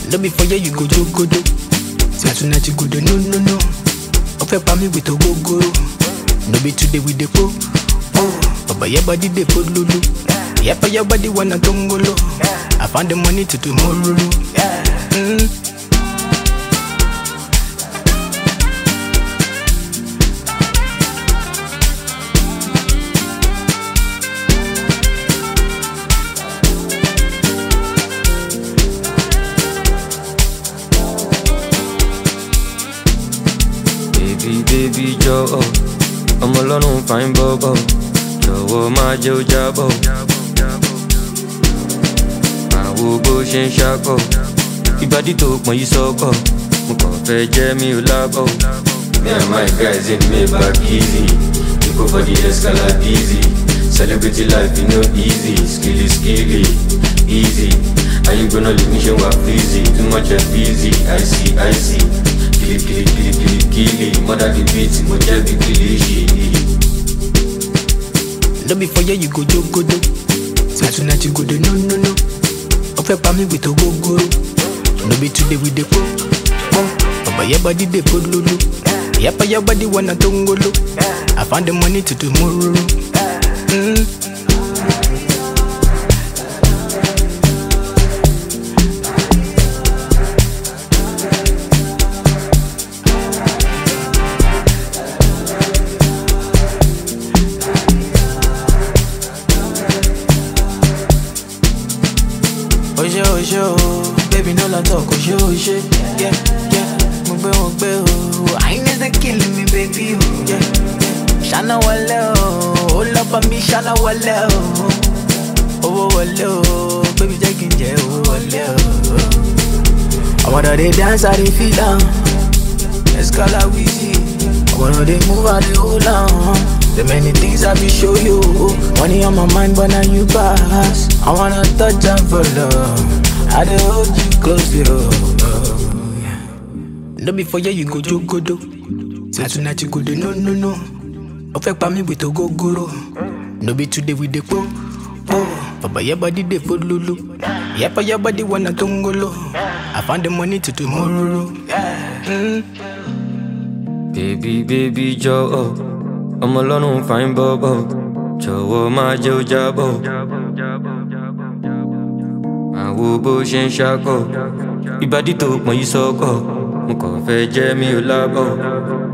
No be for you, you go jogodo. Say tonight you go do no. Ofe pa me with a go. No be today with the po. But your body they put lulu. Yeah, for your body wanna tongolo. I found the money to tomorrow. Baby Joe, I'm alone, fine bobo. Joe, my Joe Jabo. I will go and shako. Ibadi took my soko. Mukofe Jamie Labo. Me and my guys in Maybach easy. We go for the escalade easy. Celebrity life, you know, easy. Skilly, easy. Are you gonna leave me show up easy? Too much of easy, I see. Kill mother the beat, moja be kill. No be for you go jogodo. Say tonight you go do no. Ofe pa me with a go. No be today with the po. But your body they put lulu. Yeah, for your body wanna tongolo. I found the money to tomorrow. Oh, baby, no la talk, oh, shit, yeah, mugbe, oh, I need to killing me, baby, yeah, Shana wale, oh, love for me, Shana wale, oh, wale, baby, taking jail, oh, wale, I wanna they dance, I they feel down, let's call her Weezy, I wanna they move, I they hold on. The many things I be show you. Money on my mind, but now you pass. I wanna touch and follow. I dey hold you close, yo. No be for you go jogodo. Say tonight you go do no. Ofe pa me with a go. No be today with the po. But your body they put lulu. Yeah, for your body wanna tongolo. I found the money to tomorrow. Baby Joe. I'm alone, fine bobo. Joe, my Joe Jabo. I will bush and shako. Ibadi took my soko. Mukofe Jamie Labo.